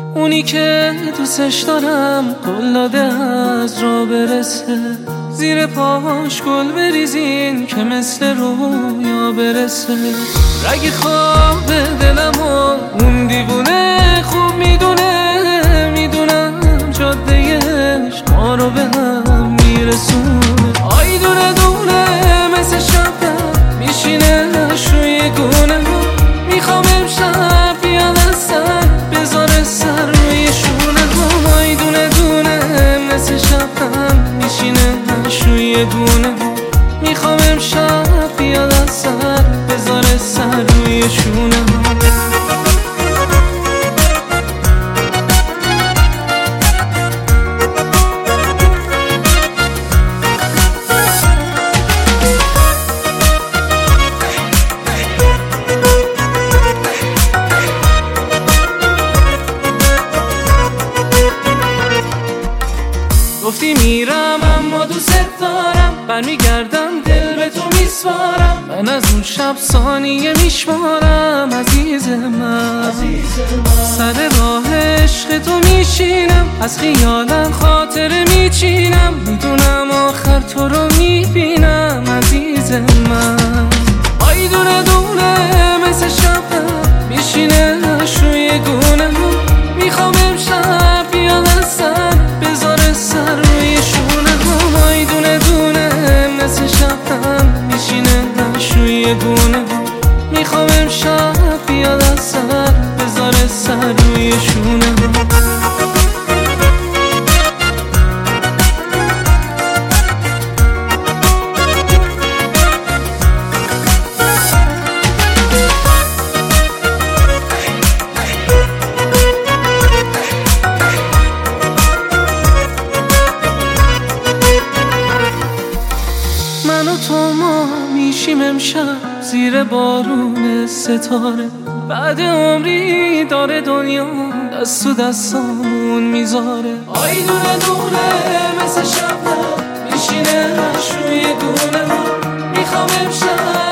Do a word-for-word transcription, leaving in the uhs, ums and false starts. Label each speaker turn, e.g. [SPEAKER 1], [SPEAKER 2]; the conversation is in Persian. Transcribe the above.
[SPEAKER 1] اونی که دوستش دارم قول داده از راه برسه، زیر پاش گل بریزین که مثل رویا برسه. رگ خواب دلمو اون دیوونه خوب میدونه، میدونم جادهش ما رو به هم میرسونه. آی دونه دونه مثل شبنم میشینه روی گونه، میخوام امشب بیاد از سر بذاره سر روی شونه. آی دونه دونه مثل شبنم میشینه روی گونه، میخوام امشب بیاد از سر بذاره سر روی شونه. گفتی میرم اما دوست دارم، برمیگردم دل به تو میسپارم. من از اون شب ثانیه میشمارم عزیز من، سر راه عشق تو میشینم، از خیالم خاطره میچینم، میدونم آخر تو رو میبینم عزیز من. آی دونه دونه مثل شبنم میشینه روی گونه، میخوام امشب بیاد از سر بذاره سر روی شونه. آی دونه دونه مثل شبنم میشینه روی گونه، میخوام امشب بیاد از سر بذاره سر روی شونه. من و تو ما میشیم امشب زیر بارون ستاره، بعد عمری داره دنیا دست تو دستامون میذاره. آی دونه دونه مثل شبنم میشینه روی گونه، میخوام امشب